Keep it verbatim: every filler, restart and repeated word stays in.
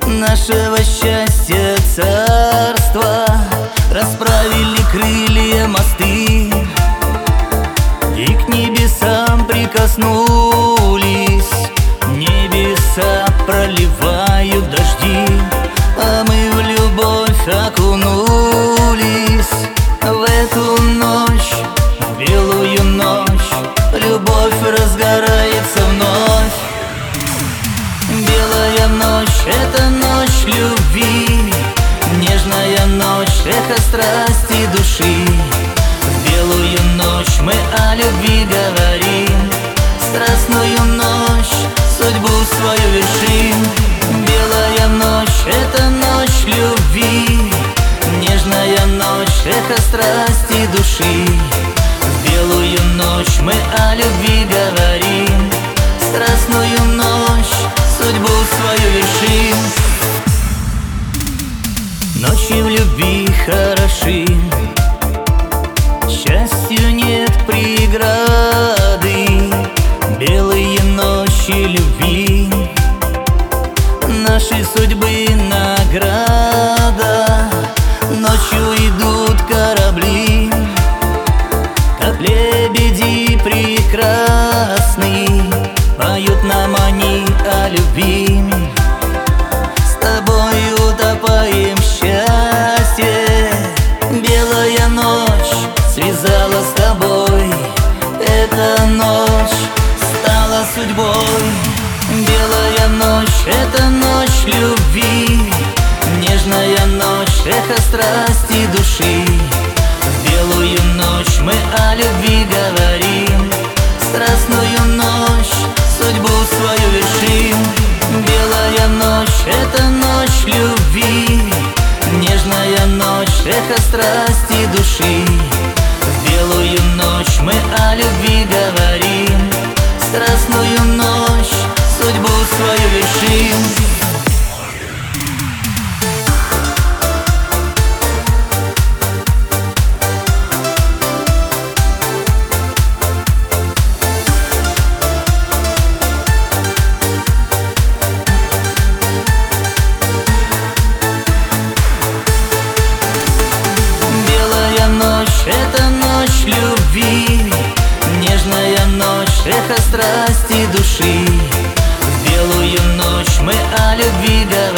нашего счастья царства. Расправили крылья мосты и к небесам прикоснулись. Небеса проливают дожди, а мы в любовь окунулись. В эту ночь, в белую ночь, любовь разгорается вновь. Белая ночь — это ночь любви, нежная ночь — эхо страсти души. В белую ночь мы о любви говорим, страстную ночь судьбу свою вершим. Белая ночь — это ночь любви, нежная ночь — эхо страсти души. В белую ночь мы о любви говорим, страстную ночь судьбу свою вершим. Ночи в любви хороши, счастью нет преграды. Белые ночи любви, нашей судьбы награда. Ночью идут корабли, как лебеди прекрасные, поют нам они о любви. С тобой утопаем в счастье. Белая ночь связала с тобой, эта ночь стала судьбой. Белая ночь — это ночь любви, нежная ночь — эхо страсти души. В белую ночь мы о любви говорим, страстную ночь судьбу свою вершим. Белая ночь — это ночь любви, нежная ночь — эхо страсти души. В белую ночь мы о любви говорим, страстную ночь судьбу свою вершим. Это ночь любви, нежная ночь — эхо страсти души. В белую ночь мы о любви говорим.